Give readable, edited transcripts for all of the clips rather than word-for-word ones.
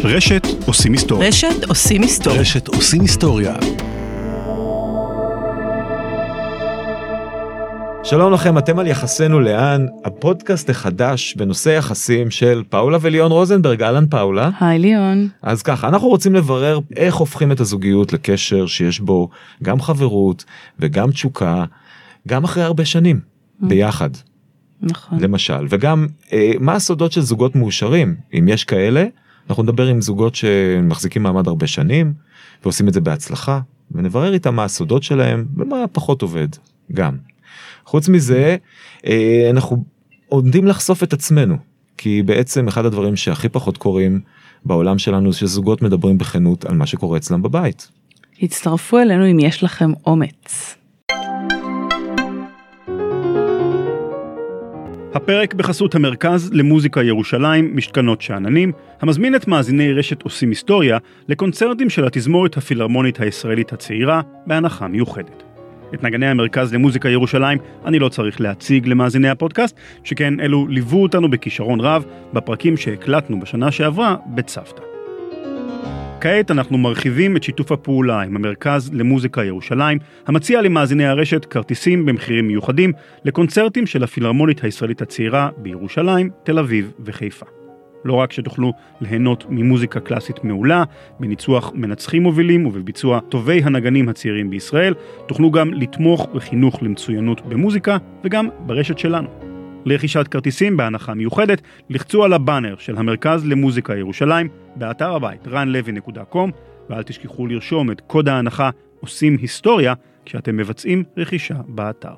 רשת עושים היסטוריה. רשת עושים היסטוריה. רשת עושים היסטוריה. שלום לכם, אתם על יחסנו לאן, הפודקאסט החדש בנושא יחסים של פאולה וליאון רוזנברג. אהלן פאולה. היי ליאון. אז ככה, אנחנו רוצים לברר איך הופכים את הזוגיות לקשר שיש בו גם חברות וגם תשוקה, גם אחרי הרבה שנים, ביחד. נכון. למשל, וגם מה הסודות של זוגות מאושרים, אם יש כאלה, אנחנו נדבר עם זוגות שמחזיקים מעמד הרבה שנים, ועושים את זה בהצלחה, ונברר איתם מה הסודות שלהם, ומה פחות עובד, גם. חוץ מזה, אנחנו עומדים לחשוף את עצמנו, כי בעצם אחד הדברים שהכי פחות קורים בעולם שלנו, שזוגות מדברים בכנות על מה שקורה אצלם בבית. הצטרפו אלינו אם יש לכם אומץ. הפרק בחסות המרכז למוזיקה ירושלים, משכנות שאננים, המזמין את מאזיני רשת עושים היסטוריה לקונצרטים של התזמורת הפילהרמונית הישראלית הצעירה בהנחה מיוחדת. את נגני המרכז למוזיקה ירושלים אני לא צריך להציג למאזיני הפודקאסט, שכן אלו ליוו אותנו בכישרון רב בפרקים שהקלטנו בשנה שעברה בצוותא. כעת אנחנו מרחיבים את שיתוף הפעולה עם המרכז למוזיקה ירושלים, המציע למאזיני הרשת כרטיסים במחירים מיוחדים לקונצרטים של הפילהרמונית הישראלית הצעירה בירושלים, תל אביב וחיפה. לא רק שתוכלו ליהנות ממוזיקה קלאסית מעולה, בניצוח מנצחים מובילים ובביצוע טובי הנגנים הצעירים בישראל, תוכלו גם לתמוך בחינוך למצוינות במוזיקה וגם ברשת שלנו. לרכישת כרטיסים בהנחה מיוחדת, לחצו על הבאנר של המרכז למוזיקה ירושלים באתר הבית ranlevy.com, ואל תשכחו לרשום את קוד ההנחה עושים היסטוריה כשאתם מבצעים רכישה באתר.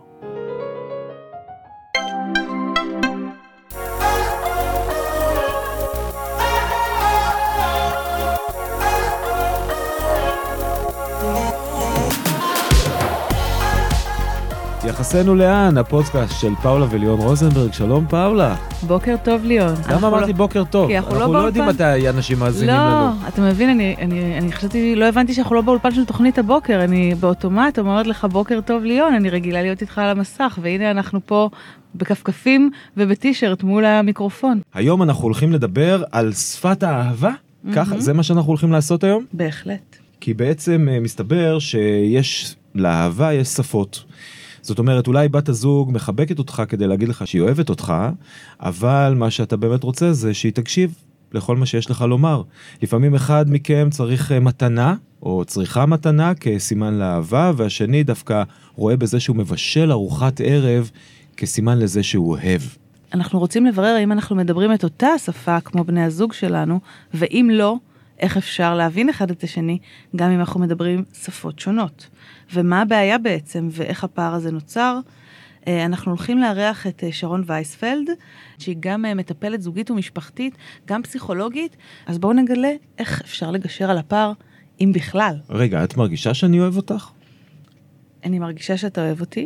יחסנו לאן, הפודקאסט של פאולה וליאון רוזנברג. שלום פאולה. בוקר טוב ליאון. למה אמרתי בוקר טוב? כי אנחנו לא יודעים מתי אנשים מאזינים לנו. לא, אתה מבין, אני חשבתי, לא הבנתי שאנחנו לא באולפן של תוכנית הבוקר, אני באוטומט אומרת לך בוקר טוב ליאון, אני רגילה להיות איתך על המסך, והנה אנחנו פה בכפכפים ובטישרט מול המיקרופון. היום אנחנו הולכים לדבר על שפת האהבה, ככה, זה מה שאנחנו הולכים לעשות היום? בהחלט. כי בעצם מסתבר שיש לאהבה, יש שפות. זאת אומרת, אולי בת הזוג מחבקת אותך כדי להגיד לך שהיא אוהבת אותך, אבל מה שאתה באמת רוצה זה שהיא תקשיב לכל מה שיש לך לומר. לפעמים אחד מכם צריך מתנה, או צריכה מתנה כסימן לאהבה, והשני דווקא רואה בזה שהוא מבשל ארוחת ערב כסימן לזה שהוא אוהב. אנחנו רוצים לברר האם אנחנו מדברים את אותה השפה כמו בני הזוג שלנו, ואם לא, איך אפשר להבין אחד את השני, גם אם אנחנו מדברים שפות שונות. ומה הבעיה בעצם, ואיך הפער הזה נוצר. אנחנו הולכים לארח את שרון וייספלד, שהיא גם מטפלת זוגית ומשפחתית, גם פסיכולוגית, אז בואו נגלה איך אפשר לגשר על הפער, אם בכלל. רגע, את מרגישה שאני אוהב אותך? אני מרגישה שאתה אוהב אותי.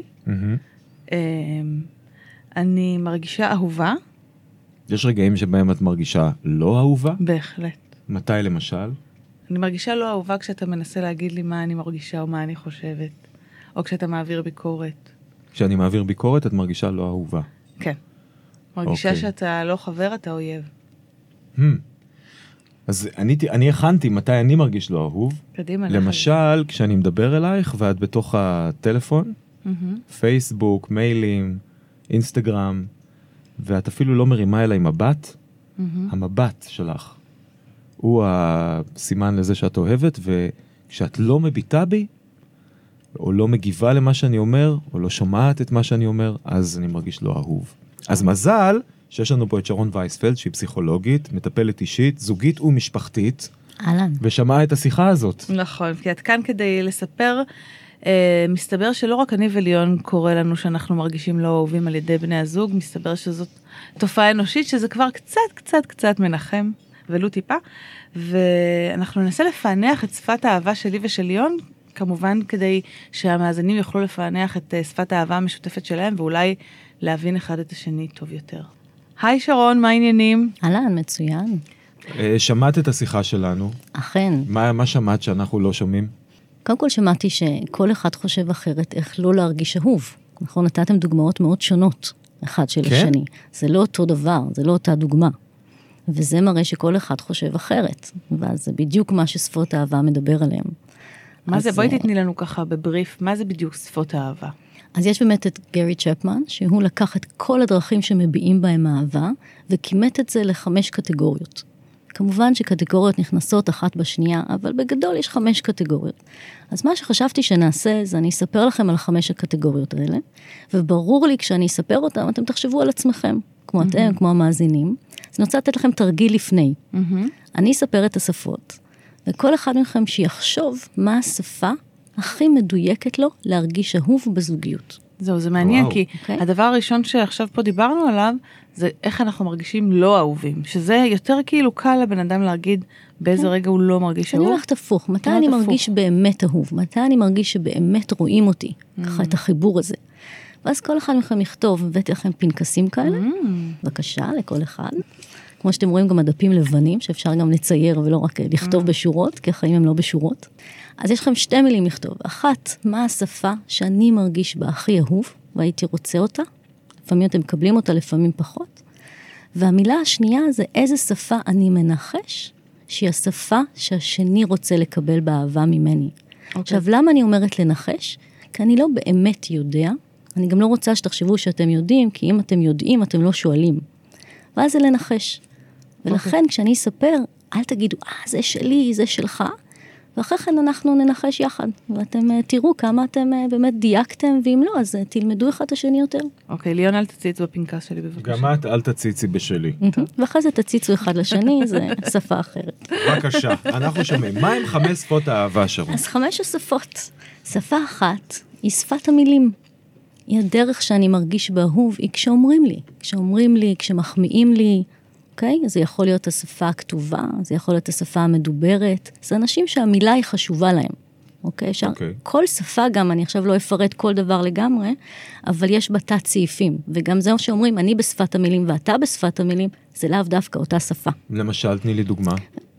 אני מרגישה אהובה. יש רגעים שבהם את מרגישה לא אהובה? בהחלט. מתי למשל? אני מרגישה לא אהובה כשאתה מנסה להגיד לי מה אני מרגישה או מה אני חושבת, או כשאתה מעביר ביקורת. כשאני מעביר ביקורת, את מרגישה לא אהובה. כן. מרגישה שאתה לא חבר, אתה אויב. אז אני הכנתי מתי אני מרגיש לא אהוב. קדימה. למשל, כשאני מדבר אלייך ואת בתוך הטלפון, פייסבוק, מיילים, אינסטגרם, ואת אפילו לא מרימה אליי מבט, המבט שלך הוא הסימן לזה שאת אוהבת, וכשאת לא מביטה בי, או לא מגיבה למה שאני אומר, או לא שומעת את מה שאני אומר, אז אני מרגיש לא אהוב. אז מזל שיש לנו פה את שרון וייספלד, שהיא פסיכולוגית, מטפלת אישית, זוגית ומשפחתית, ושמעה את השיחה הזאת. נכון, כי את כאן כדי לספר, מסתבר שלא רק אני וליאון קורא לנו שאנחנו מרגישים לא אהובים על ידי בני הזוג, מסתבר שזאת תופעה אנושית, שזה כבר קצת מנחם, ולו טיפה, ואנחנו ננסה לפענח את שפת האהבה שלי ושל ליאון, כמובן כדי שהמאזינים יוכלו לפענח את שפת האהבה המשותפת שלהם, ואולי להבין אחד את השני טוב יותר. היי שרון, מה העניינים? אהלן, מצוין. שמעת את השיחה שלנו? אכן. מה שמעת שאנחנו לא שומעים? קודם כל שמעתי שכל אחד חושב אחרת איך לא להרגיש אהוב. נכון, נתתם דוגמאות מאוד שונות, אחד של השני. זה לא אותו דבר, זה לא אותה דוגמה. וזה מראה שכל אחד חושב אחרת, ואז זה בדיוק מה ששפות האהבה מדבר עליהם. מה זה? בואי תתני לנו ככה בבריף, מה זה בדיוק שפות האהבה? אז יש באמת את גרי צ'פמן, שהוא לקח את כל הדרכים שמביעים בהם אהבה, וכימת את זה ל5 קטגוריות. כמובן שקטגוריות נכנסות אחת בשנייה, אבל בגדול יש 5 קטגוריות. אז מה שחשבתי שנעשה, זה אני אספר לכם על 5 הקטגוריות האלה, וברור לי כשאני אספר אותם, אתם תחשבו על עצמכם, כמו אתם, כמו המאזינים. אז אני רוצה לתת לכם תרגיל לפני. אני אספר את השפות, וכל אחד מכם שיחשוב מה השפה הכי מדויקת לו להרגיש אהוב בזוגיות. זהו, זה מעניין, כי הדבר הראשון שעכשיו פה דיברנו עליו, זה איך אנחנו מרגישים לא אהובים, שזה יותר כאילו קל לבן אדם להגיד באיזה רגע הוא לא מרגיש אהוב. אני הולכת הפוך, מתי אני מרגיש באמת אהוב, מתי אני מרגיש שבאמת רואים אותי, ככה את החיבור הזה. ואז כל אחד מכם יכתוב, הבאתי לכם פנקסים כאלה, בבקשה לכל אחד. כמו שאתם רואים גם הדפים לבנים, שאפשר גם לצייר ולא רק לכתוב בשורות, כי החיים הם לא בשורות. אז יש לכם 2 מילים לכתוב. אחת, מה השפה שאני מרגיש בה הכי אהוב, והייתי רוצה אותה. לפעמים אתם מקבלים אותה, לפעמים פחות. והמילה השנייה זה איזה שפה אני מנחש, שהיא השפה שהשני רוצה לקבל באהבה ממני. עכשיו, למה אני אומרת לנחש? כי אני לא באמת יודע, אני גם לא רוצה שתחשבו שאתם יודעים, כי אם אתם יודעים, אתם לא שואלים. ואז זה לנחש. ולכן כשאני אספר, אל תגידו, זה שלי, זה שלך, ואחרי כן אנחנו ננחש יחד, ואתם תראו כמה אתם באמת דייקתם, ואם לא, אז תלמדו אחד את השני יותר. אוקיי, ליאון, אל תציצו בפנקס שלי בבקשה. גם את, אל תציצי בשלי. ואחרי זה תציצו אחד לשני, זה שפה אחרת. בבקשה, אנחנו שומעים. מה עם 5 שפות האהבה, שרון? אז 5 השפות. שפה אחת היא שפת המילים. היא הדרך שאני מרגיש באהוב, היא כשאומרים לי. כשאומרים לי, כשמחמיאים לי, אוקיי? זה יכול להיות השפה הכתובה, זה יכול להיות השפה המדוברת. זה אנשים שהמילה היא חשובה להם. אוקיי? כל שפה גם, אני עכשיו לא אפרט כל דבר לגמרי, אבל יש בה תת סעיפים. וגם זה שאומרים, אני בשפת המילים ואתה בשפת המילים, זה לאו דווקא אותה שפה. למשל, תני לי דוגמה.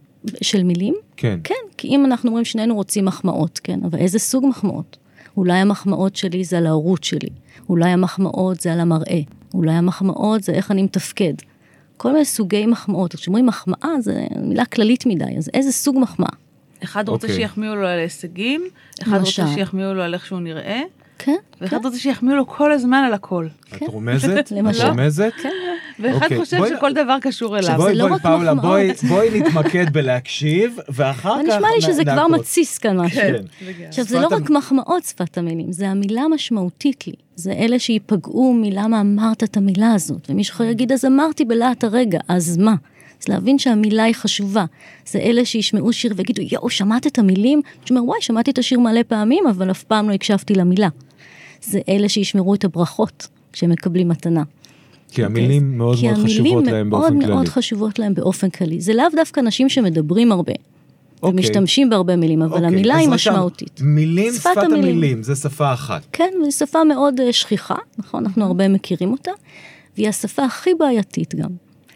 של מילים? כן. כן, כי אם אנחנו אומרים שנינו רוצים מחמאות, כן? אבל איזה סוג מחמאות? אולי המחמאות שלי זה על ההורות שלי. אולי המחמאות זה על המראה. אולי המחמאות זה איך אני מתפקד. כל מיני סוגי מחמאות. כשאומרים מחמאה, זה מילה כללית מדי, אז איזה סוג מחמאה? אחד רוצה שיחמיאו לו על ההישגים, אחד רוצה שיחמיאו לו על איך שהוא נראה, כן. ואחד רוצה שיחמיאו לו כל הזמן על הכל. את רומזת? רומזת? כן. ואחד חושב שכל דבר קשור אליו. בואי, פאולה, בואי נתמקד בלהקשיב, ואחר כך נשמע לי שזה כבר מתסיס כאן משהו. כן. עכשיו, זה לא רק מחמאות שפת המילים, זה המילה משמעותית לי. זה אלה שיפגעו מלמה אמרת את המילה הזאת, ומישהו יגיד, אז אמרתי בלהט הרגע, אז מה? אז להבין שהמילה היא חשובה. זה אלה שישמעו שיר ויגידו, יואו, שמעת את המילים? שאומר, וואי, שמעתי את השיר מלא פעמים, אבל אף פעם לא הקשבתי למילה. זה אלה שישמרו את הברכות, כשהם מקבלים מתנה. כי המילים מאוד מאוד חשובות להם באופן כללי. כי המילים מאוד חשובות להם באופן כללי. זה לאו דווקא אנשים שמדברים הרבה, ומשתמשים בהרבה מילים, אבל המילה היא משמעותית. מילים, שפת המילים, זה שפה אחת. כן, וזו שפה מאוד שכיחה, נכון? אנחנו הרבה מכירים אותה, והיא השפה הכי בעייתית גם.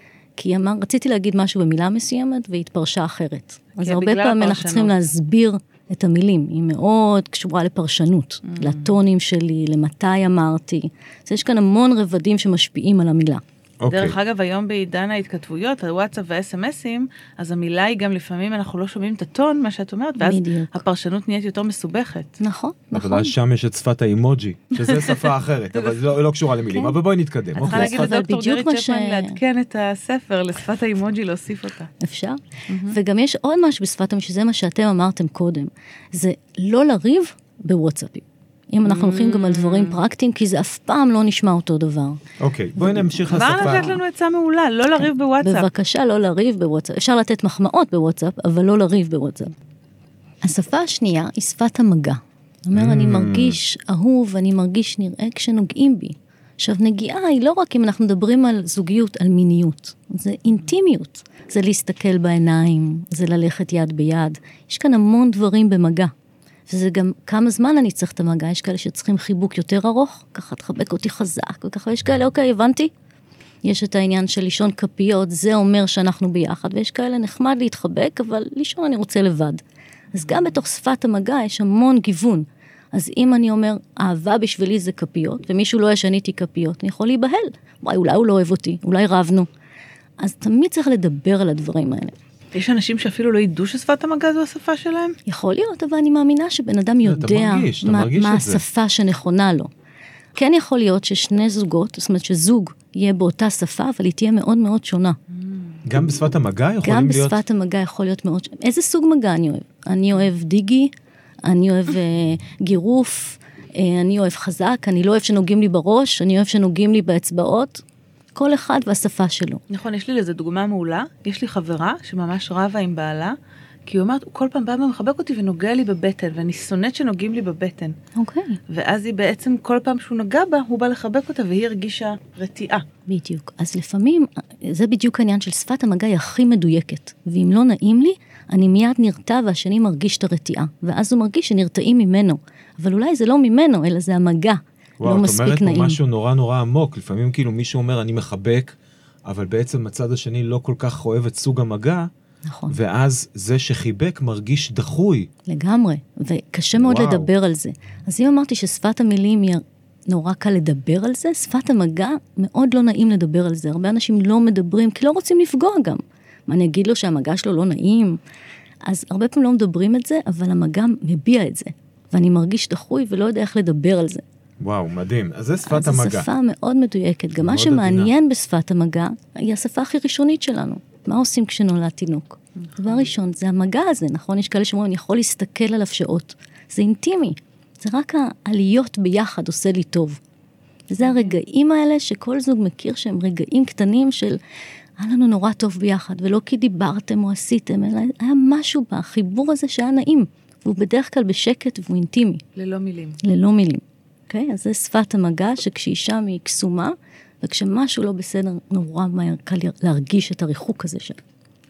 כי רציתי להגיד משהו במילה מסוימת, והיא התפרשה אחרת. אז הרבה פעמים אנחנו צריכים להסביר את המילים. היא מאוד קשורה לפרשנות, לטונים שלי, למתי אמרתי. אז יש כאן המון רבדים שמשפיעים על המילה. דרך אגב, היום בעידן ההתכתבויות, הוואטסאפ והאס-אמסים, אז המילה היא גם לפעמים אנחנו לא שומעים את הטון, מה שאת אומרת, ואז הפרשנות נהיית יותר מסובכת. נכון, נכון. אבל שם יש את שפת האימוג'י, שזה שפה אחרת, אבל זה לא קשורה למילים. אבל בואי נתקדם. את צריכה להגיד לדוקטור גרי צ'פמן לעדכן את הספר לשפת האימוג'י, להוסיף אותה. אפשר. וגם יש עוד משהו בשפת האימוג'י, שזה מה שאתם אמרתם קודם. זה לא לריב בוואטסאפים. אם אנחנו הולכים גם על דברים פרקטיים, כי זה אף פעם לא נשמע אותו דבר. אוקיי, בואי נמשיך לשפה. כבר נתת לנו עצה מעולה, לא לריב בוואטסאפ. בבקשה, לא לריב בוואטסאפ. אפשר לתת מחמאות בוואטסאפ, אבל לא לריב בוואטסאפ. השפה השנייה היא שפת המגע. זאת אומרת, אני מרגיש אהוב, אני מרגיש נראה כשנוגעים בי. עכשיו, נגיעה היא לא רק אם אנחנו מדברים על זוגיות, על מיניות. זה אינטימיות. זה להסתכל בעיניים, זה ללכת יד ביד. יש כאן המון דברים במגע. וזה גם כמה זמן אני צריך את המגע, יש כאלה שצריכים חיבוק יותר ארוך, ככה תחבק אותי חזק, וככה יש כאלה, אוקיי, הבנתי? יש את העניין של לישון כפיות, זה אומר שאנחנו ביחד, ויש כאלה נחמד להתחבק, אבל לישון אני רוצה לבד. אז גם בתוך שפת המגע יש המון גיוון. אז אם אני אומר, אהבה בשבילי זה כפיות, ומישהו לא ישן איתי כפיות, אני יכול להיבהל. וואי, אולי הוא לא אוהב אותי, אולי רבנו. אז תמיד צריך לדבר על הדברים האלה. יש אנשים שאפילו לא ידעו ששפת המגע זו השפה שלהם? יכול להיות, אבל אני מאמינה שבן אדם יודע מה השפה שנכונה לו. כן יכול להיות ששני זוגות, זאת אומרת שזוג יהיה באותה שפה, אבל היא תהיה מאוד מאוד שונה. גם בשפת המגע יכולים להיות? גם בשפת המגע יכול להיות מאוד שונה. איזה סוג מגע אני אוהב? אני אוהב דיגי, אני אוהב גירוף, אני אוהב חזק, אני לא אוהב שנוגעים לי בראש, אני אוהב שנוגעים לי באצבעות. כל אחד והשפה שלו. נכון, יש לי לזה דוגמה מעולה. יש לי חברה שממש רבה עם בעלה, כי היא אומרת, הוא כל פעם בא ומחבק אותי ונוגע לי בבטן, ואני שונאת שנוגעים לי בבטן. אוקיי. ואז היא בעצם, כל פעם שהוא נגע בה, הוא בא לחבק אותה, והיא הרגישה רתיעה. בדיוק. אז לפעמים, זה בדיוק העניין של שפת המגע היא הכי מדויקת. ואם לא נעים לי, אני מיד נרתע, והשני מרגיש את הרתיעה. ואז הוא מרגיש שנרתעים ממנו. אבל אולי זה לא ממנו, אלא זה המגע. וואו, לא את אומרת פה משהו נורא נורא עמוק. לפעמים כאילו מישהו אומר, אני מחבק, אבל בעצם הצד השני לא כל כך אוהב את סוג המגע, נכון. ואז זה שחיבק מרגיש דחוי. לגמרי, וקשה מאוד לדבר על זה. אז אם אמרתי ששפת המילים היא נורא קל לדבר על זה, שפת המגע מאוד לא נעים לדבר על זה. הרבה אנשים לא מדברים, כי לא רוצים לפגוע גם. מה אני אגיד לו שהמגע שלו לא נעים? אז הרבה פעמים לא מדברים את זה, אבל המגע מביע את זה. ואני מרגיש דחוי ולא יודע איך לדבר על זה. וואו, מדהים. אז זה שפת המגע. אז זו שפה מאוד מדויקת. גם מה שמעניין בשפת המגע, היא השפה הכי ראשונית שלנו. מה עושים כשנולד תינוק? דבר ראשון, זה המגע הזה, נכון? יש כאלה שאומרים, אני יכול להסתכל עליו שעות. זה אינטימי. זה רק העליות ביחד עושה לי טוב. וזה הרגעים האלה שכל זוג מכיר שהם רגעים קטנים של, היה לנו נורא טוב ביחד, ולא כי דיברתם או עשיתם, אלא היה משהו בחיבור הזה שהיה נעים. והוא בדרך כלל בשקט והוא אינטימי. ללא מילים. ללא מילים. אוקיי? אז זה שפת המגע שכשאישה היא קסומה, וכשמשהו לא בסדר, נורא מהר קל להרגיש את הריחוק הזה שלה.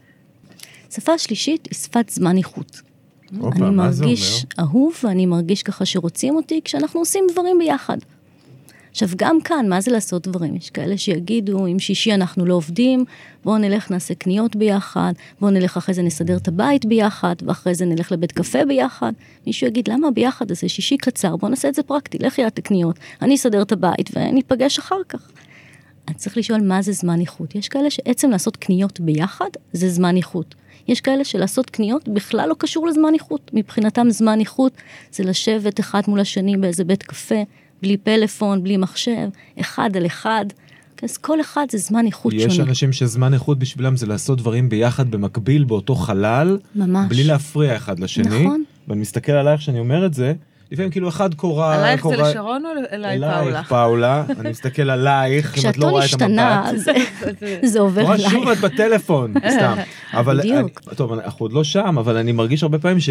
שפה שלישית היא שפת זמן איכות. אני מרגיש אהוב, ואני מרגיש ככה שרוצים אותי, כשאנחנו עושים דברים ביחד. עכשיו, גם כאן, מה זה לעשות דברים? יש כאלה שיגידו, אם שישי אנחנו לא עובדים, בואו נלך נעשה קניות ביחד, בואו נלך אחרי זה נסדר את הבית ביחד, ואחרי זה נלך לבית קפה ביחד. מישהו יגיד, למה ביחד? אז זה שישי קצר, בואו נעשה את זה פרקטי, לך יד הקניות, אני אסדר את הבית, וניפגש אחר כך. אני צריך לשאול מה זה זמן איכות. יש כאלה שעצם לעשות קניות ביחד, זה זמן איכות. יש כאלה שלעשות קניות בכלל לא קשור לזמן איכות. מבחינתם זמן איכות זה לשבת אחד מול השני באיזה בית קפה, בלי פלאפון, בלי מחשב, אחד על אחד. אז כל אחד זה זמן איכות שונה. יש אנשים שזמן איכות בשבילם זה לעשות דברים ביחד במקביל באותו חלל, ממש. בלי להפריע אחד לשני. נכון. ואני מסתכל עלייך שאני אומר את זה, לפעמים כאילו אחד קורא... עלייך זה לשרון או אליי פאולה? אלייך פאולה, אני מסתכל עלייך, אם את לא רואה את המבט. זה עובר עלייך. שוב את בטלפון, סתם. בדיוק. טוב, אנחנו עוד לא שם, אבל אני מרגיש הרבה פעמים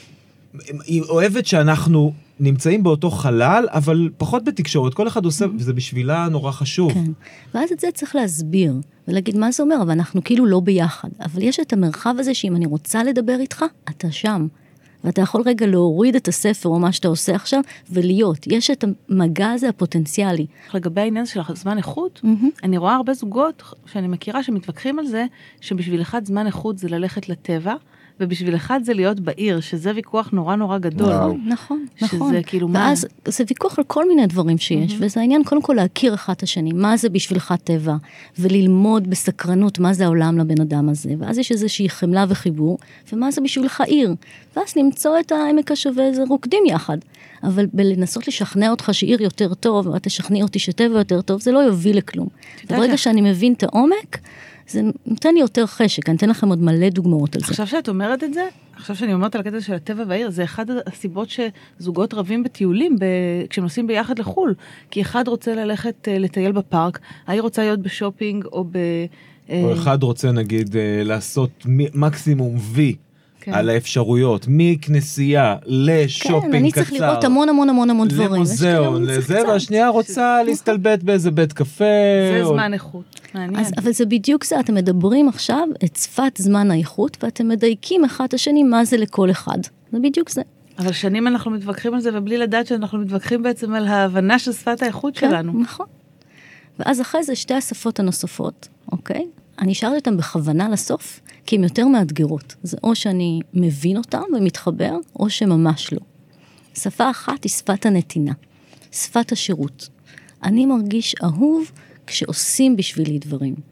שהיא אוהבת שאנחנו נמצאים באותו חלל, אבל פחות בתקשורת, כל אחד עושה, וזה בשבילה נורא חשוב. כן, ואז את זה צריך להסביר, ולהגיד מה זה אומר, אבל אנחנו כאילו לא ביחד. אבל יש את המרחב הזה שאם אני רוצה לדבר איתך, אתה שם. ואתה יכול רגע להוריד את הספר או מה שאתה עושה עכשיו, ולהיות. יש את המגע הזה הפוטנציאלי. לגבי העניין של זמן איכות, אני רואה הרבה זוגות שאני מכירה שמתווכחים על זה, שבשביל אחד זמן איכות זה ללכת לטבע, ובשביל אחד זה להיות בעיר, שזה ויכוח נורא נורא גדול. נכון. שזה כאילו ואז זה ויכוח על כל מיני דברים שיש, וזה העניין קודם כל להכיר אחד השני, מה זה בשבילך טבע, וללמוד בסקרנות מה זה העולם לבן אדם הזה, ואז יש איזושהי חמלה וחיבור, ומה זה בשבילך עיר, ואז למצוא את העמק השווה, זה רוקדים יחד, אבל בלנסות לשכנע אותך שעיר יותר טוב, ואתה תשכנע אותי שטבע יותר טוב, זה לא יוביל לכלום. וברגע שאני מבין את העומק, זה נותן לי יותר חשק, אני אתן לכם עוד מלא דוגמאות על זה. עכשיו שאת אומרת את זה, עכשיו שאני אומרת על הקטע של הטבע והעיר, זה אחד הסיבות שזוגות רבים בטיולים, כשהם נוסעים ביחד לחול, כי אחד רוצה ללכת לטייל בפארק, העיר רוצה להיות בשופינג או או אחד רוצה נגיד לעשות מקסימום וי, על האפשרויות, מכנסייה לשופינג קצר. כן, אני צריך לראות המון דברים. למוזיאון, לזה, והשנייה רוצה להסתלבט באיזה בית קפה. זה זמן איכות, מעניין. אבל זה בדיוק זה, אתם מדברים עכשיו את שפת זמן האיכות, ואתם מדייקים אחד השני מה זה לכל אחד. זה בדיוק זה. אבל שנים אנחנו מתווכחים על זה, ובלי לדעת שאנחנו מתווכחים בעצם על ההבנה של שפת האיכות שלנו. כן, נכון. ואז אחרי זה שתי השפות הנוספות, אוקיי? אני אשארתי אותם בכוונה לסוף, כי הן יותר מאתגרות. זה או שאני מבין אותם ומתחבר, או שממש לא. שפה אחת היא שפת הנתינה, שפת השירות. אני מרגיש אהוב כשעושים בשבילי דברים.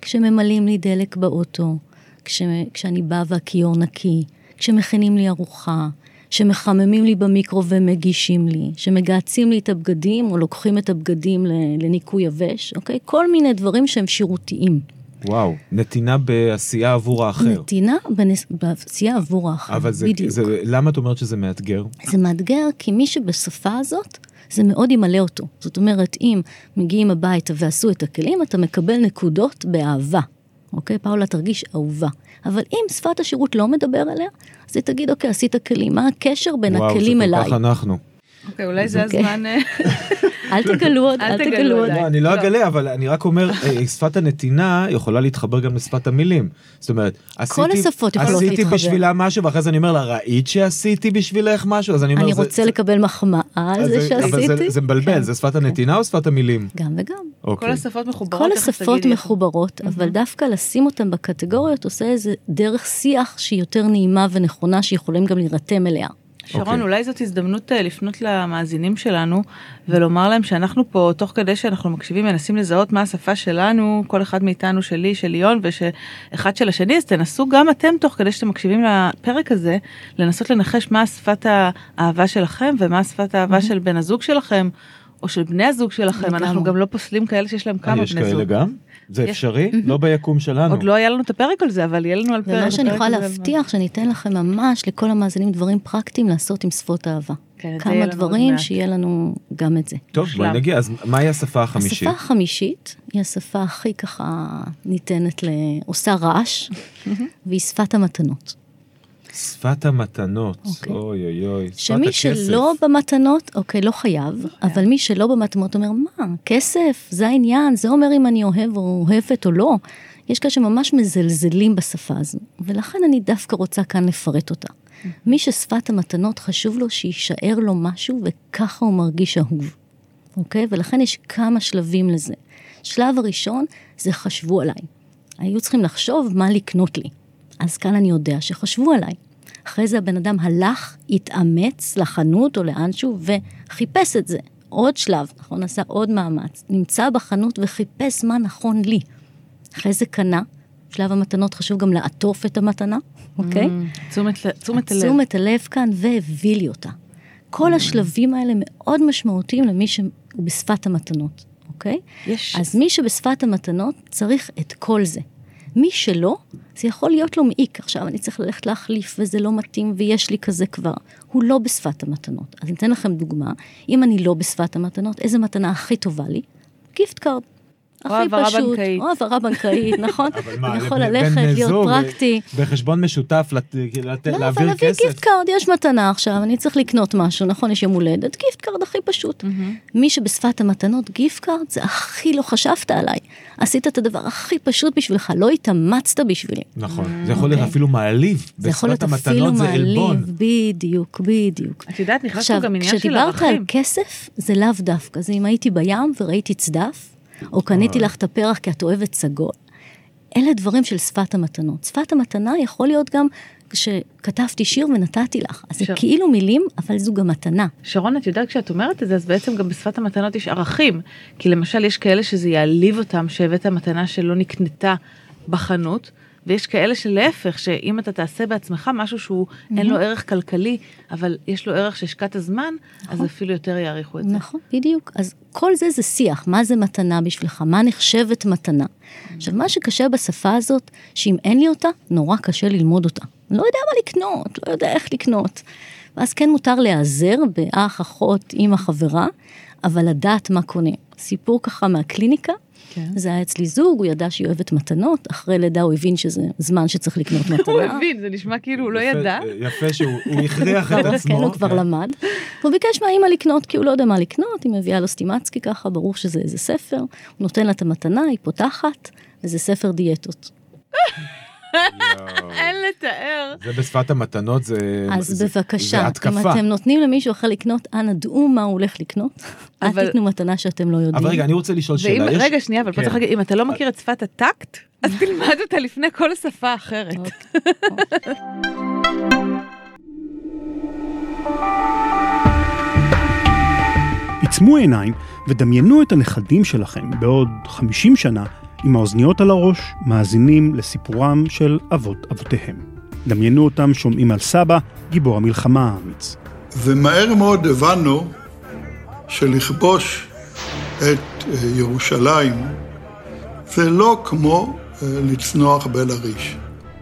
כשממלאים לי דלק באוטו, כשאני באה והכיור נקי, כשמכינים לי ארוחה, שמחממים לי במיקרו ומגישים לי, שמגעצים לי את הבגדים, או לוקחים את הבגדים לניקוי יבש, אוקיי? כל מיני דברים שהם שירותיים. וואו, נתינה בעשייה עבור האחר. נתינה בעשייה עבור האחר, אבל בדיוק. למה את אומרת שזה מאתגר? זה מאתגר כי מי שבשפה הזאת, זה מאוד ימלא אותו. זאת אומרת, אם מגיעים הביתה ועשו את הכלים, אתה מקבל נקודות באהבה. אוקיי? פאולה תרגיש אהובה. אבל אם שפת השירות לא מדבר אליה, אז תגיד, אוקיי, עשית כלים. מה הקשר בין הכלים אליי? וואו, זה כל כך אנחנו. אוקיי, אולי זה הזמן... אל תגלו עוד, אל תגלו עוד. לא, אני לא אגלה, אבל אני רק אומר, שפת הנתינה יכולה להתחבר גם לשפת המילים. זאת אומרת, כל השפות יכולות להתחבר. עשיתי בשבילה משהו, ואחרי זה אני אומר לה, ראית שעשיתי בשבילך משהו? אז אני אומר, אני רוצה לקבל מחמאה על זה שעשיתי. אבל זה מבלבל, זה שפת הנתינה או שפת המילים? גם וגם. כל השפות מחוברות. כל השפות מחוברות, אבל דווקא לשים אותן בקטגוריות, עושה איזה דרך שיח שהיא יותר נעימה ונכונה, שיכולים גם להירתם אליה. שרון, אולי זאת הזדמנות לפנות למאזינים שלנו, ולומר להם שאנחנו פה, תוך כדי שאנחנו מקשיבים, מנסים לזהות מה השפה שלנו, כל אחד מאיתנו, שלי, של ליאון, ושאחד של השני, אז תנסו גם אתם, תוך כדי שאתם מקשיבים לפרק הזה, לנסות לנחש מה שפת האהבה שלכם, ומה שפת האהבה של בן הזוג שלכם, או של בני הזוג שלכם. אנחנו גם לא פוסלים כאלה שיש להם כמה בני זוג. יש כאלה גם? זה אפשרי? לא ביקום שלנו. עוד לא היה לנו את הפרק על זה, אבל יהיה לנו על פרק. ומה שאני יכולה להבטיח, שאני אתן לכם ממש לכל המאזינים דברים פרקטיים לעשות עם שפות אהבה. כמה דברים שיהיה לנו גם את זה. טוב, בואי נגיע. אז מהי השפה החמישית? השפה החמישית היא השפה הכי ככה ניתנת עושה רעש, והיא שפת המתנות. שפת המתנות, אוי אוי אוי, שפת שמי הכסף. שלא במתנות, אוקיי, לא חייב, אבל מי שלא במתנות אומר, מה, כסף, זה העניין, זה אומר אם אני אוהב או אוהבת או לא. יש כאלה שממש מזלזלים בשפה הזו, ולכן אני דווקא רוצה כאן לפרט אותה. מי ששפת המתנות חשוב לו שישאר לו משהו, וככה הוא מרגיש אהוב. אוקיי? ולכן יש כמה שלבים לזה. שלב הראשון זה חשבו עליי. היו צריכים לחשוב מה לקנות לי. אז כאן אני יודע שחשבו עליי. אחרי זה הבן אדם הלך, התאמץ לחנות או לאנשהו וחיפש את זה. עוד שלב, נכון, עשה עוד מאמץ. נמצא בחנות וחיפש מה נכון לי. אחרי זה קנה. שלב המתנות חשוב גם לעטוף את המתנה, אוקיי? תשומת הלב כאן והביא לי אותה. כל השלבים האלה מאוד משמעותיים למי שהוא בשפת המתנות, אוקיי? אז מי שבשפת המתנות צריך את כל זה. מי שלא, זה יכול להיות לו מעיק. עכשיו אני צריך ללכת להחליף וזה לא מתאים ויש לי כזה כבר. הוא לא בשפת המתנות. אז ניתן לכם דוגמה. אם אני לא בשפת המתנות, איזה מתנה הכי טובה לי? גיפט קארד. הכי פשוט. או העברה בנקאית, נכון? אני יכול ללכת, להיות פרקטי. בחשבון משותף, להעביר כסף. להביא גיפט קארד, יש מתנה עכשיו, אני צריך לקנות משהו, נכון? יש יום הולדת, גיפט קארד הכי פשוט. מי שבשפת המתנות, גיפט קארד, זה הכי לא חשבת עליי. עשית את הדבר הכי פשוט בשבילך, לא התאמצת בשבילי. נכון, זה יכול להיות אפילו מעליב. זה יכול להיות אפילו מעליב, בדיוק, בדיוק. את יודעת, נכנס פה גם עניין של ערכים. כשדיברת על כסף, זה לאו דווקא. זה אם הייתי בים וראיתי צדף, או קניתי לך את הפרח כי את אוהבת סגול. אלה דברים של שפת המתנות. שפת המתנה יכול להיות גם כשכתבתי שיר ונתתי לך. אז זה כאילו מילים, אבל זו גם מתנה. שרון, את יודעת, כשאת אומרת את זה, אז בעצם גם בשפת המתנות יש ערכים. כי למשל יש כאלה שזה יעליב אותם, שהבאת המתנה שלא נקנתה בחנות, ויש כאלה שלהפך, שאם אתה תעשה בעצמך משהו שהוא אין לו ערך כלכלי, אבל יש לו ערך שהשקעת הזמן, אז אפילו יותר יעריכו את זה. נכון, בדיוק. אז כל זה זה שיח, מה זה מתנה בשבילך, מה נחשבת מתנה. עכשיו, מה שקשה בשפה הזאת, שאם אין לי אותה, נורא קשה ללמוד אותה. לא יודע מה לקנות, לא יודע איך לקנות. ואז כן מותר להיעזר באח, אחות, אמא, חברה, אבל לדעת מה קונה. סיפור ככה מהקליניקה, זה היה אצלי זוג, הוא ידע שהיא אוהבת מתנות, אחרי לידה הוא הבין שזה זמן שצריך לקנות מתנה. הוא הבין, זה נשמע כאילו הוא לא ידע. יפה שהוא הכריח את עצמו. כן, הוא כבר למד. הוא ביקש מהאמא לקנות, כי הוא לא יודע מה לקנות, היא מביאה לו סטימצקי ככה, ברור שזה איזה ספר, הוא נותן לה את המתנה, היא פותחת, וזה ספר דיאטות. אין לתאר. זה בשפת המתנות, זה התקפה. אז בבקשה, אם אתם נותנים למישהו אחר לקנות, אנא דעו מה הוא הולך לקנות, אל תתנו מתנה שאתם לא יודעים. אבל רגע, אני רוצה לשאול שאלה. רגע, שנייה, אבל פה צריך להגיד, אם אתה לא מכיר את שפת הטקט, אז תלמד אותה לפני כל שפה אחרת. עצמו עיניים ודמיינו את הנכדים שלכם בעוד 50 שנה, עם האוזניות על הראש, מאזינים לסיפורם של אבות אבותיהם. דמיינו אותם שומעים על סבא, גיבור המלחמה האמיץ. ומהר מאוד הבנו שלכבוש את ירושלים זה לא כמו לצנוח בלריש.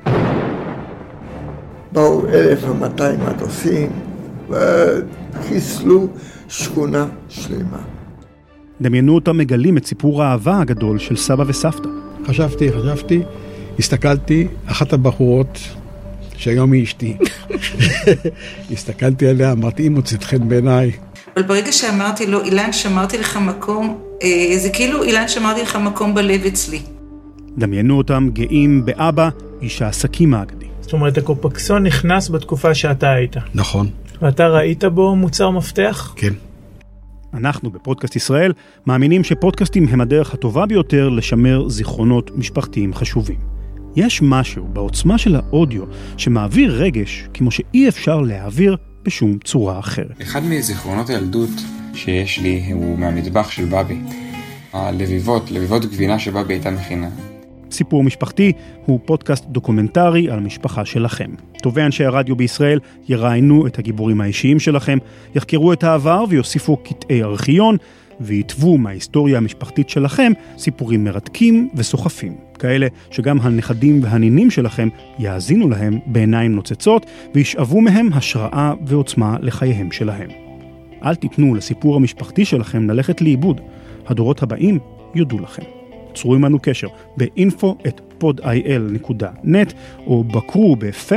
באו 1,200 מטוסים וחיסלו שכונה שלמה. דמיינו אותם מגלים את סיפור האהבה הגדול של סבא וסבתא. חשבתי, הסתכלתי, אחת הבחורות שהיום היא אשתי. הסתכלתי עליה, אמרתי, היא מוצאת חן בעיניי. אבל ברגע שאמרתי לו, אילן, שמרתי לך מקום, זה כאילו אילן, שמרתי לך מקום בלב אצלי. דמיינו אותם גאים באבא, איש העסקים האגדי. זאת אומרת, הקופקסון נכנס בתקופה שאתה היית. נכון. ואתה ראית בו מוצר מפתח? כן. אנחנו בפודקאסט ישראל מאמינים שפודקאסטים הם הדרך הטובה ביותר לשמר זיכרונות משפחתיים חשובים. יש משהו בעוצמה של האודיו שמעביר רגש כמו שאי אפשר להעביר בשום צורה אחרת. אחד מזיכרונות הילדות שיש לי הוא מהמטבח של בבי. הלביבות גבינה שבבי הייתה מכינה. סיפור משפחתי הוא פודקאסט דוקומנטרי על המשפחה שלכם. טובי אנשי הרדיו בישראל יראיינו את הגיבורים האישיים שלכם, יחקרו את העבר ויוסיפו קטעי ארכיון, ויתוו מההיסטוריה המשפחתית שלכם סיפורים מרתקים וסוחפים. כאלה שגם הנכדים והנינים שלכם יאזינו להם בעיניים נוצצות, וישאבו מהם השראה ועוצמה לחייהם שלהם. אל תיתנו לסיפור המשפחתי שלכם ללכת לאיבוד. הדורות הבאים יודו לכם. צרו עמנו קשר ב-info@podil.net או בקרו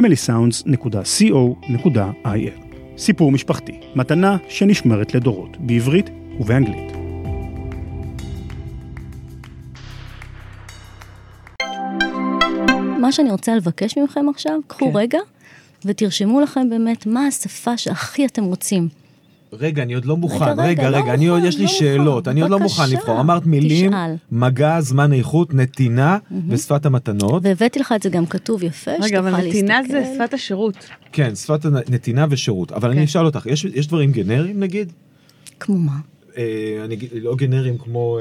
ב-familysounds.co.il. סיפור משפחתי, מתנה שנשמרת לדורות, בעברית ובאנגלית. מה שאני רוצה לבקש ממכם עכשיו, קחו רגע ותרשמו לכם באמת מה השפה שהכי אתם רוצים. רגע, אני עוד לא מוכן. רגע, יש לי שאלות. אני עוד לא מוכן לבחור. אמרת מילים, מגע, זמן איכות, נתינה ושפת המתנות. והבאתי לך את זה גם כתוב יפה. רגע, אבל נתינה זה שפת השירות. כן, שפת נתינה ושירות. אבל אני אשאל אותך, יש דברים גנריים נגיד? כמו מה? לא גנריים כמו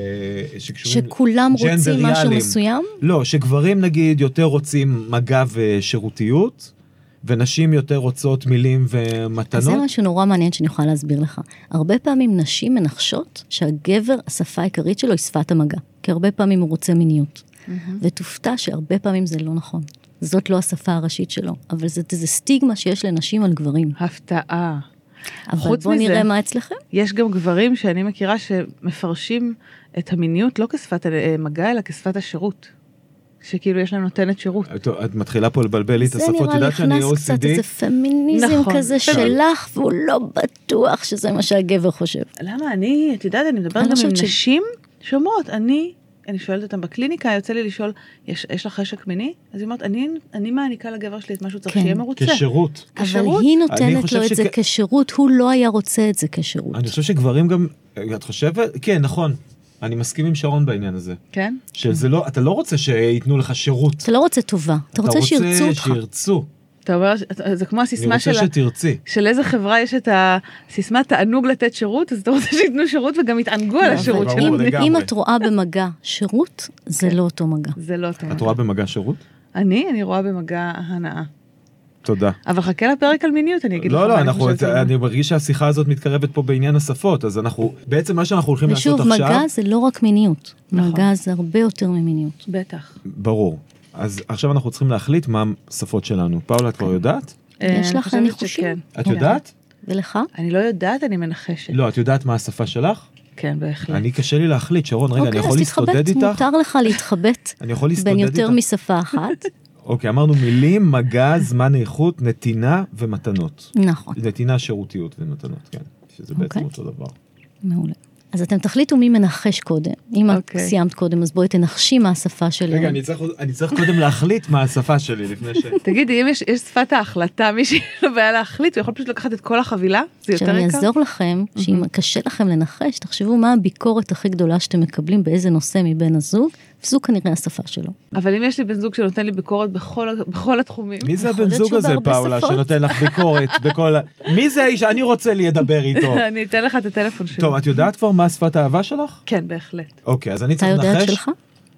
שכולם רוצים משהו מסוים? לא, שגברים נגיד יותר רוצים מגע ושירותיות, ונשים יותר רוצות מילים ומתנות. זה משהו נורא מעניין שאני יכולה להסביר לך. הרבה פעמים נשים מנחשות שהגבר, השפה העיקרית שלו היא שפת המגע. כי הרבה פעמים הוא רוצה מיניות. ותופתע שהרבה פעמים זה לא נכון. זאת לא השפה הראשית שלו. אבל זה סטיגמה שיש לנשים על גברים. הפתעה. אבל בוא נראה מה אצלכם. יש גם גברים שאני מכירה שמפרשים את המיניות לא כשפת המגע, אלא כשפת השירות. שכאילו יש להם נותנת שירות. את מתחילה פה לבלבל לי את השפות, יודעת שאני OCD. זה נראה לי נכנס קצת איזה פמיניזם כזה שלך, והוא לא בטוח שזה מה שהגבר חושב. למה? את יודעת, אני מדברת גם עם נשים שאומרות, אני שואלת אותם בקליניקה, יוצא לי לשאול, יש לך חשק מיני? אז היא אומרת, אני מעניקה לגבר שלי את משהו צריך שיהיה מרוצה. כשירות. אבל היא נותנת לו את זה כשירות, הוא לא היה רוצה את זה כשירות. אני חושב שגברים גם, את חושבת? כן, נכון. אני מסכים עם שרון בעניין הזה. כן? שזה לא, אתה לא רוצה שיתנו לך שירות. אתה לא רוצה טובה. אתה רוצה שירצו אותך. אתה רוצה שירצו. אתה אומר, זה כמו הסיסמה של... אני רוצה שתרצי. של איזה חברה יש את הסיסמה, תענוג לתת שירות, אז אתה רוצה שיתנו שירות וגם יתענגו על השירות שלנו. אם את רואה במגע שירות, זה לא אותו מגע. זה לא אותו מגע. את רואה במגע שירות? אני רואה במגע הנאה. תודה. אבל חכה לפרק על מיניות, אני אגיד לך. לא, אני מרגיש שהשיחה הזאת מתקרבת פה בעניין השפות, אז בעצם מה שאנחנו הולכים לעשות עכשיו... ושוב, מגע זה לא רק מיניות. מגע זה הרבה יותר ממיניות. בטח. ברור. אז עכשיו אנחנו צריכים להחליט מה השפות שלנו. פאולה, את כבר יודעת? יש לך ניחושים? את יודעת? ולך? אני לא יודעת, אני מנחשת. לא, את יודעת מה השפה שלך? כן, בהחלט. אני קשה לי להחליט, שרון, רגע, אני יכול להסתודד איתך? מותר לך להתחבט בין יותר משפה אחת. אוקיי, אמרנו מילים, מגע, זמן איכות, נתינה ומתנות. נכון. נתינה, שירותיות ומתנות, כן. שזה בעצם אותו דבר. מעולה. אז אתם תחליטו מי מנחש קודם. אם את סיימת קודם, אז בואי תנחשי מה השפה שלי. רגע, אני צריך קודם להחליט מה השפה שלי לפני ש... תגידי, אם יש שפת ההחלטה, מי שלא בעיה להחליט, הוא יכול פשוט לקחת את כל החבילה? זה יותר יקר? שאני אעזור לכם, שאם קשה לכם לנחש, תחשבו מה הביקורת הכי גדולה שאתם מקבלים באיזה נושא מבין הזוג, וזו כנראה השפה שלו. אבל אם יש לי בן זוג שנותן לי ביקורת בכל התחומים... מי זה הבן זוג הזה, פאולה, שנותן לך ביקורת בכל... מי זה האיש? אני רוצה לדבר איתו. אני אתן לך את הטלפון שלו. טוב, את יודעת כבר מה שפת האהבה שלך? כן, בהחלט. אוקיי, אז אני צריך לנחש. אתה יודעת שלך?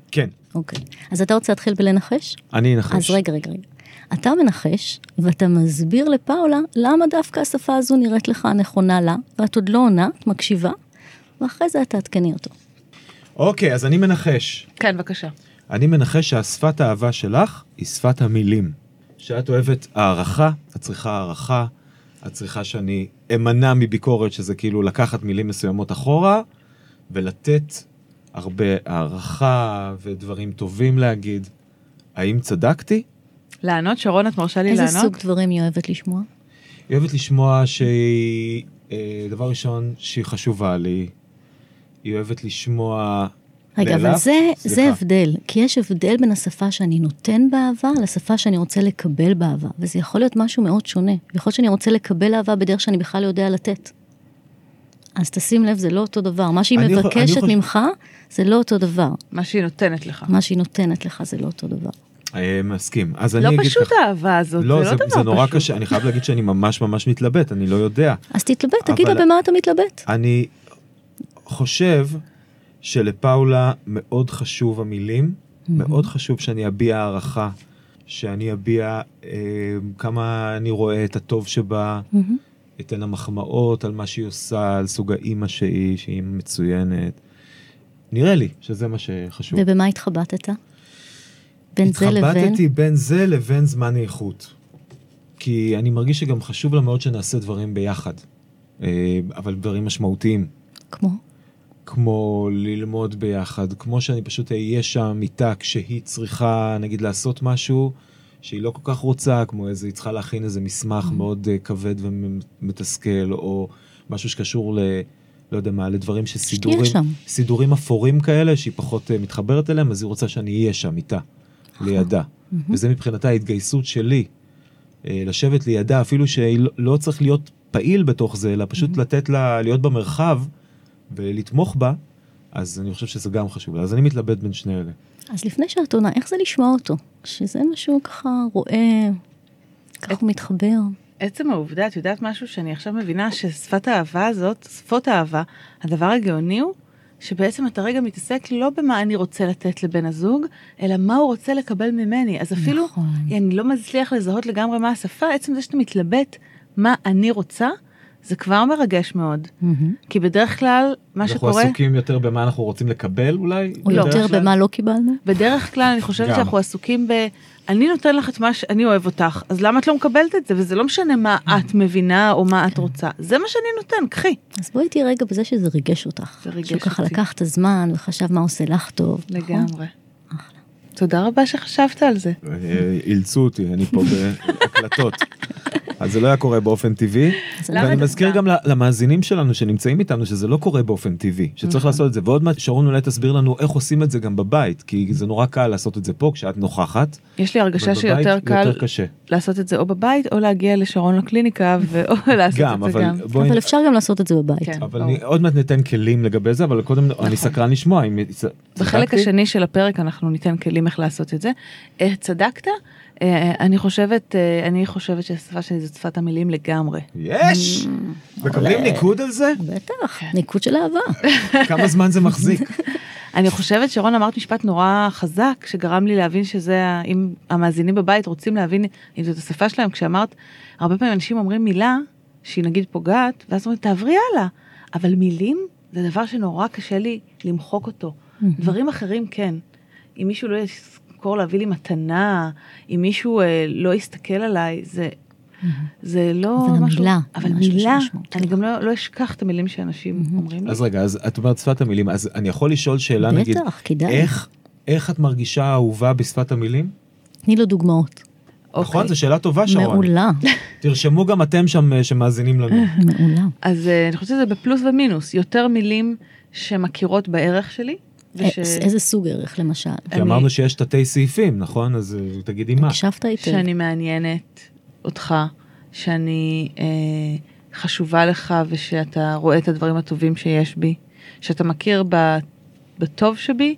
כן. אוקיי. אז אתה רוצה להתחיל בלנחש? אני אנחש. אז רגע. אתה מנחש, ואתה מסביר לפאולה, למה דווקא השפה הזו נראית לך נכונה לה, ואת עוד לא עונה, את מקשיבה, ואחרי זה אתה תקני אותו. אוקיי, אז אני מנחש. כן, בבקשה. אני מנחש שהשפת האהבה שלך היא שפת המילים. שאת אוהבת הערכה, את צריכה הערכה, את צריכה שאני אמנע מביקורת, שזה כאילו לקחת מילים מסוימות אחורה, ולתת הרבה הערכה ודברים טובים להגיד. האם צדקתי? לענות, שרון, את מרשה לי לענות? איזה סוג דברים היא אוהבת לשמוע? היא אוהבת לשמוע שהיא, דבר ראשון, שהיא חשובה לי. היא אוהבת לשמוע... רגע, אבל זה הבדל, כי יש הבדל בין השפה שאני נותן באהבה, לשפה שאני רוצה לקבל באהבה, וזה יכול להיות משהו מאוד שונה. יכול להיות שאני רוצה לקבל אהבה בדרך שאני בכלל יודע לתת. אז תשים לב, זה לא אותו דבר. מה שהיא מבקשת ממך, זה לא אותו דבר. מה שהיא נותנת לך. מה שהיא נותנת לך, זה לא אותו דבר. מסכים. לא פשוט האהבה הזאת, זה לא דבר פשוט. זה נורא קשה, אני חייב להגיד שאני ממש מתלבט, אני לא יודע. אז תתלבט, תגיד לה במה אתה מתלבט. אני חושב שלפאולה מאוד חשוב המילים, מאוד חשוב שאני אביע הערכה, שאני אביע כמה אני רואה את הטוב שבה, אתן המחמאות על מה שהיא עושה, על סוג האמא שהיא מצוינת. נראה לי שזה מה שחשוב. ובמה התחבטת? התחבטתי בין זה לבין זמן איכות. כי אני מרגיש שגם חשוב לה מאוד שנעשה דברים ביחד. אבל דברים משמעותיים. כמו ללמוד ביחד, כמו שאני פשוט אהיה שם איתה כשהיא צריכה, נגיד, לעשות משהו שהיא לא כל כך רוצה, כמו היא צריכה להכין איזה מסמך מאוד כבד ומתסכל, או משהו שקשור לא יודע מה, לדברים סידורים אפורים כאלה, שהיא פחות מתחברת אליהם, אז היא רוצה שאני אהיה שם איתה, לידה. וזה מבחינתה ההתגייסות שלי, לשבת לידה, אפילו שלא צריך להיות פעיל בתוך זה, אלא פשוט לתת לה, להיות במרחב, ולתמוך בה, אז אני חושב שזה גם חשוב. אז אני מתלבט בין שני אלה. אז לפני שאת עונה, איך זה לשמוע אותו? שזה משהו ככה רואה, ככה הוא מתחבר. עצם העובדה, את יודעת משהו שאני עכשיו מבינה, ששפת האהבה הזאת, שפות האהבה, הדבר הגאוני הוא, שבעצם אתה רגע מתעסק לא במה אני רוצה לתת לבן הזוג, אלא מה הוא רוצה לקבל ממני. אז אפילו, אני לא מצליח לזהות לגמרי מה השפה, עצם זה שאתה מתלבט מה אני רוצה, זה כבר מרגש מאוד. כי בדרך כלל, מה שקורה... אנחנו עסוקים יותר במה אנחנו רוצים לקבל אולי? או יותר במה לא קיבלנו? בדרך כלל אני חושבת שאנחנו עסוקים אני נותן לך את מה שאני אוהב אותך, אז למה את לא מקבלת את זה? וזה לא משנה מה את מבינה או מה את רוצה. זה מה שאני נותן, קחי. אז בואי תראי רגע בזה שזה ריגש אותך. זה ריגש אותי. שהוא ככה לקח את הזמן וחשב מה עושה לך טוב. לגמרי. תודה רבה שחשבת על זה. אילצו אותי, אני פה בהקלטות. אז זה לא היה קורה באופן טבעי, ואני מזכיר גם למאזינים שלנו שנמצאים איתנו, שזה לא קורה באופן טבעי, שצריך לעשות את זה, ועוד מעט שרון אולי תסביר לנו איך עושים את זה גם בבית, כי זה נורא קל לעשות את זה פה, כשאת נוכחת. יש לי הרגשה שיותר קל לעשות את זה או בבית, או להגיע לשרון לקליניקה, או לעשות את זה גם. אבל אפשר גם לעשות את זה בבית. אבל עוד מעט ניתן כלים לגבי זה, אבל קודם אני סקרן לשמוע. בחלק השני של הפרק אנחנו ניתן כלים איך לעשות את זה. צדקת? אני חושבת שהשפה שלי זאת שפת המילים לגמרי. יש! מקבלים ניקוד על זה? בטח, ניקוד של אהבה. כמה זמן זה מחזיק? אני חושבת שרון אמרת משפט נורא חזק, שגרם לי להבין שזה, אם המאזינים בבית רוצים להבין אם זאת השפה שלהם, כשאמרת, הרבה פעמים אנשים אומרים מילה, שהיא נגיד פוגעת, ואז אומרים, תעברי הלאה. אבל מילים זה דבר שנורא קשה לי למחוק אותו. דברים אחרים כן. אם מישהו לא יזכור להביא לי מתנה, אם מישהו לא יסתכל עליי, זה לא משהו... אבל מילה, אני גם לא אשכח את המילים שאנשים אומרים לי. אז רגע, אז את אומרת שפת המילים, אז אני יכול לשאול שאלה, נגיד, איך את מרגישה אהובה בשפת המילים? תני לו דוגמאות. נכון, זו שאלה טובה, שרון. מעולה. תרשמו גם אתם שם שמאזינים לנו. מעולה. אז אני חושבת שזה בפלוס ומינוס, יותר מילים שמכירות בערך שלי. איזה סוג ערך למשל? כי אמרנו שיש תתי סעיפים, נכון? אז תגידי מה. הקשבת היטב. שאני מעניינת אותך, שאני חשובה לך, ושאתה רואה את הדברים הטובים שיש בי, שאתה מכיר בטוב שבי,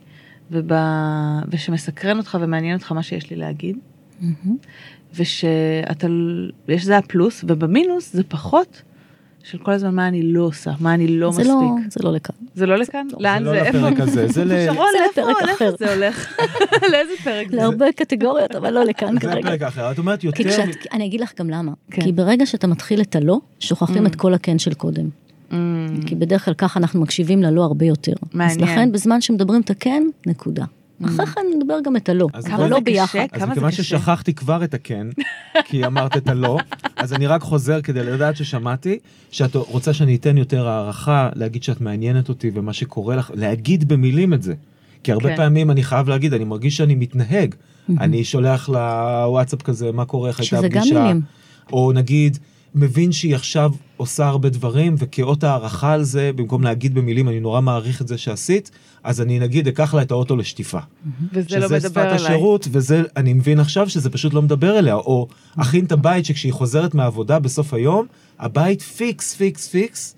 ושמסקרן אותך ומעניין אותך מה שיש לי להגיד. יש זה הפלוס, ובמינוס זה פחות של כל הזמן מה אני לא עושה, מה אני לא מספיק. זה לא לכאן. זה לא לכאן? לאן זה? איפה? שרון, לפרק אחר. זה הולך? לאיזה פרק זה? להרבה קטגוריות, אבל לא לכאן כרגע. זה פרק אחר, את אומרת יותר... אני אגיד לך גם למה. כי ברגע שאתה מתחיל את הלא, שוכחים את כל הכן של קודם. כי בדרך כלל ככה אנחנו מקשיבים ללא הרבה יותר. מעניין. אז לכן בזמן שמדברים את הכן, נקודה. אחרי כן נדבר גם את הלא, אבל לא ביחד. אז מכיוון ששכחתי כבר את הכן, כי אמרת את הלא, אז אני רק חוזר כדי לדעת ששמעתי, שאת רוצה שאני אתן יותר הערכה, להגיד שאת מעניינת אותי ומה שקורה לך, להגיד במילים את זה. כי הרבה פעמים אני חייב להגיד, אני מרגיש שאני מתנהג. אני שולח לוואטסאפ כזה, מה קורה, איך הייתה פגישה. שזה גם מילים. או נגיד, מבין שהיא עכשיו עושה הרבה דברים, וכאות הערכה על זה, במקום להגיד במילים, אני נורא מעריך את זה שעשית, אז אני נגיד, אקח לה את האוטו לשטיפה. וזה לא מדבר אליי. שזה שפת השירות, וזה, אני מבין עכשיו שזה פשוט לא מדבר אליה, או הכין את הבית שכשהיא חוזרת מהעבודה בסוף היום, הבית פיקס,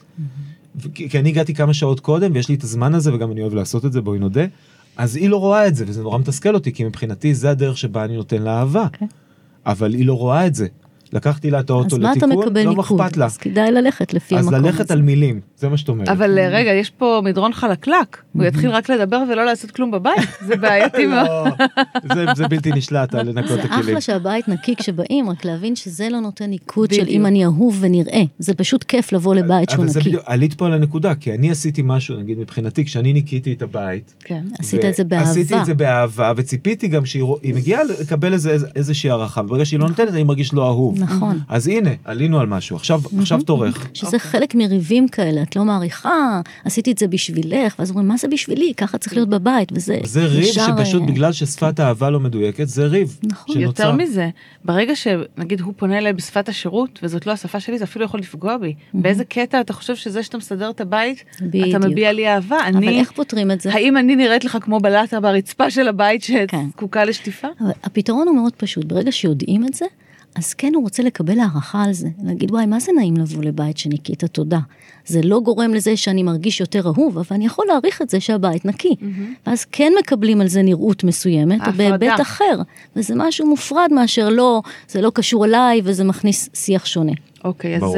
כי אני הגעתי כמה שעות קודם, ויש לי את הזמן הזה, וגם אני אוהב לעשות את זה, בואי נודה, אז היא לא רואה את זה, וזה נורא מתסכל אותי, כי מבחינתי זה הדרך שבה אני נותן לה אהבה. אבל היא לא רואה את זה. לקחתי לה את האוטו לתיקון, לא מחפת לה. אז כדאי ללכת לפי המקום. אז ללכת על מילים, זה מה שאת אומרת. אבל רגע, יש פה מדרון חלקלק, הוא יתחיל רק לדבר ולא לעשות כלום בבית, זה בעייתי מאוד. זה בלתי נשלט, לנקות את הכלים. זה אחלה שהבית נקי כשבאים, רק להבין שזה לא נותן ניקוד של אם אני אהוב ונראה, זה פשוט כיף לבוא לבית שהוא נקי. עלית פה על הנקודה, כי אני עשיתי משהו, נגיד מבחינתי, כשאני ניקיתי את הבית, עשית את זה באהבה. עשיתי את זה באהבה, וציפיתי גם שהיא מגיעה לקבל איזושהי הערכה, וברגע שהיא לא נותנת, אני מרגיש לא אהוב. נכון. אז הנה, עלינו על משהו, עכשיו תורך. שזה חלק מריבים כאלה, את לא מעריכה, עשיתי את זה בשבילך, ואז אומרים, מה זה בשבילי? ככה צריך להיות בבית, וזה... זה ריב שפשוט בגלל ששפת האהבה לא מדויקת, זה ריב. נכון. יותר מזה, ברגע שנגיד הוא פונה אליי בשפת השירות, וזאת לא השפה שלי, זה אפילו יכול לפגוע בי. באיזה קטע אתה חושב שזה שאתה מסדר את הבית, אתה מביע לי אהבה? אבל איך פותרים את זה? האם אני נראית לך כמו בלטה ברצפה של הבית שזקוקה לשטיפה? הפתרון הוא מאוד פשוט, ברגע שיודעים את זה, אז כן הוא רוצה לקבל הערכה על זה, להגיד וואי מה זה נעים לבוא לבית שניקית, תודה. זה לא גורם לזה שאני מרגיש יותר אהוב, אבל אני יכול להעריך את זה שהבית נקי. ואז כן מקבלים על זה נראות מסוימת, או בהיבט אחר, וזה משהו מופרד מאשר לא, זה לא קשור אליי, וזה מכניס שיח שונה. אוקיי, אז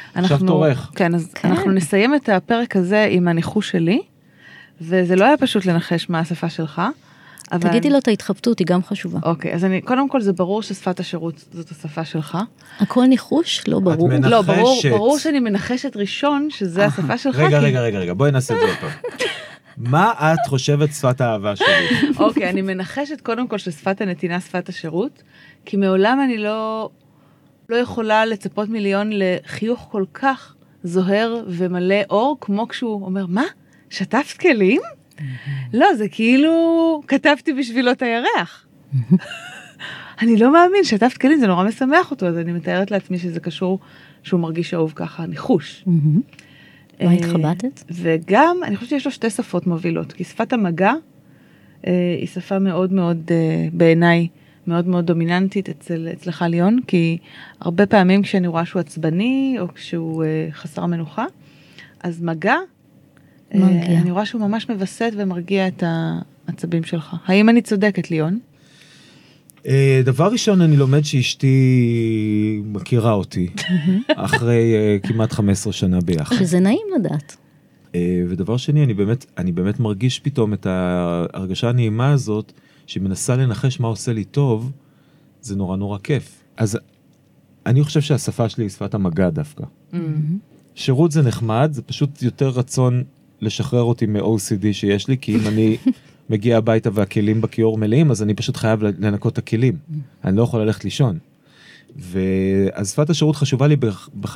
אנחנו נסיים את הפרק הזה עם הניחוש שלי, וזה לא היה פשוט לנחש מה השפה שלך, תגידי לו את ההתחבטות, היא גם חשובה. אוקיי, אז קודם כל זה ברור ששפת השירות זאת השפה שלך. הכל ניחוש? לא ברור. לא, ברור שאני מנחשת ראשון שזה השפה שלך. רגע, בואי נעשה את זה פה. מה את חושבת שפת האהבה שלי? אוקיי, אני מנחשת קודם כל ששפת הנתינה שפת השירות, כי מעולם אני לא יכולה לצפות מיליון לחיוך כל כך זוהר ומלא אור, כמו כשהוא אומר, מה? שטפת כלים? לא, זה כאילו כתבתי בשבילו את הירח. אני לא מאמין, שטפת כלים, זה נורא משמח אותו, אז אני מתארת לעצמי שזה קשור, שהוא מרגיש אהוב ככה, ניחוש. מה התחבטת? וגם, אני חושבת שיש לו שתי שפות מובילות, כי שפת המגע היא שפה מאוד מאוד, בעיניי, מאוד מאוד דומיננטית אצלך ליאון, כי הרבה פעמים כשאני רואה שהוא עצבני, או כשהוא חסר מנוחה, אז מגע, אני רואה שהוא ממש מבסט ומרגיע את העצבים שלך. האם אני צודקת, ליאון? דבר ראשון, אני לומד שאשתי מכירה אותי, אחרי כמעט 15 שנה ביחד. שזה נעים לדעת. ודבר שני, אני באמת מרגיש פתאום את ההרגשה הנעימה הזאת, שמנסה לנחש מה עושה לי טוב, זה נורא נורא כיף. אז אני חושב שהשפה שלי היא שפת המגע דווקא. שירות זה נחמד, זה פשוט יותר רצון לשחרר אותי מ-OCD שיש לי, כי אם אני מגיע הביתה והכלים בכיור מלאים, אז אני פשוט חייב לנקות את הכלים. אני לא יכול ללכת לישון. אז שפת השירות חשובה לי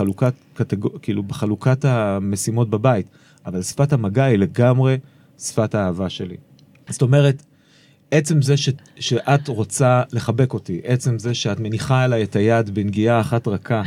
בחלוקת המשימות בבית, אבל שפת המגע היא לגמרי שפת האהבה שלי. זאת אומרת, עצם זה שאת רוצה לחבק אותי, עצם זה שאת מניחה עליי את היד בנגיעה אחת רכה,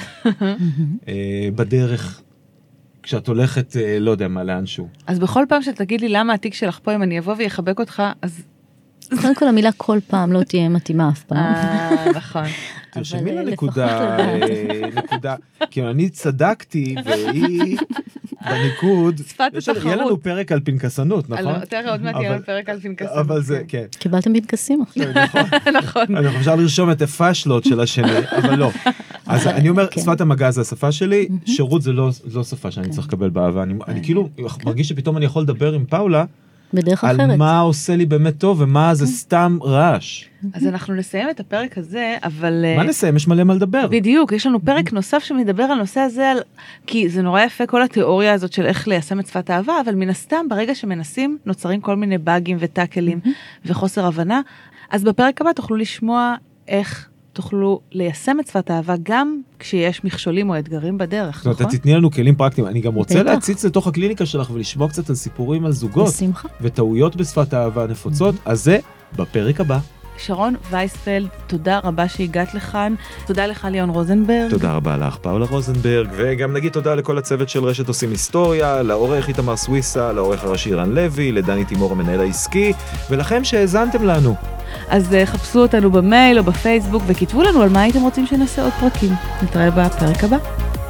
בדרך, כשאת הולכת, לא יודע מה, לאנשהו. אז בכל פעם שתגיד לי למה התיק שלך פה, אם אני אבוא ויחבק אותך, אז... קודם כל המילה כל פעם לא תהיה מתאימה אף פעם. נכון. תרשמי לנקודה, כי אני צדקתי והיא בניקוד. שפת התחרות. יהיה לנו פרק על פנקסנות, נכון? תראה, עוד מעט יהיה לנו פרק על פנקסנות. אבל זה, כן. קיבלתם פנקסים עכשיו. נכון. אנחנו אפשר לרשום את הפשלות של השני, אבל לא. אז אני אומר, שפת המגע זה השפה שלי, שירות זה לא שפה שאני צריך לקבל באהבה. אני כאילו מרגיש שפתאום אני יכול לדבר עם פאולה, בדרך על אחרת. מה עושה לי באמת טוב, ומה זה סתם רעש. אז אנחנו נסיים את הפרק הזה, אבל... מה נסיים? יש מלא מה לדבר. בדיוק, יש לנו פרק נוסף שמדבר על נושא הזה, כי זה נורא יפה כל התיאוריה הזאת של איך ליישם את שפת האהבה, אבל מן הסתם ברגע שמנסים נוצרים כל מיני באגים וטאקלים וחוסר הבנה, אז בפרק הבא תוכלו לשמוע איך תוכלו ליישם את שפת האהבה גם כשיש מכשולים או אתגרים בדרך, נכון? זאת אומרת, תתני לנו כלים פרקטיים. אני גם רוצה להציץ לתוך הקליניקה שלך ולשמוע קצת על סיפורים על זוגות. בשמחה. וטעויות בשפת האהבה נפוצות, אז זה בפרק הבא. שרון וייספלד, תודה רבה שהגעת לכאן. תודה לך ליאון רוזנברג. תודה רבה לך פאולה רוזנברג, וגם נגיד תודה לכל הצוות של רשת עושים היסטוריה, לעורך איתמר סוויסה, לעורך הראשי רן לוי, לדני תימור המנהל העסקי, ולכם שהאזנתם לנו. אז חפשו אותנו במייל או בפייסבוק וכתבו לנו על מה הייתם רוצים שנעשה עוד פרקים. נתראה בפרק הבא.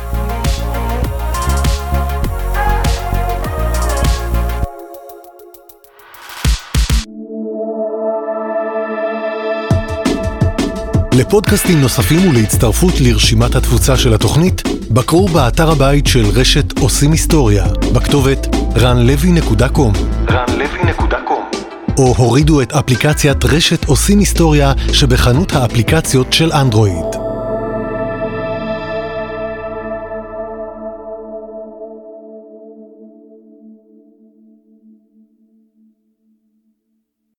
לפודקאסטים נוספים ולהצטרפות לרשימת התפוצה של התוכנית, בקרו באתר הבית של רשת עושים היסטוריה, בכתובת ranlevy.com או הורידו את אפליקציית רשת עושים היסטוריה שבחנות האפליקציות של אנדרואיד.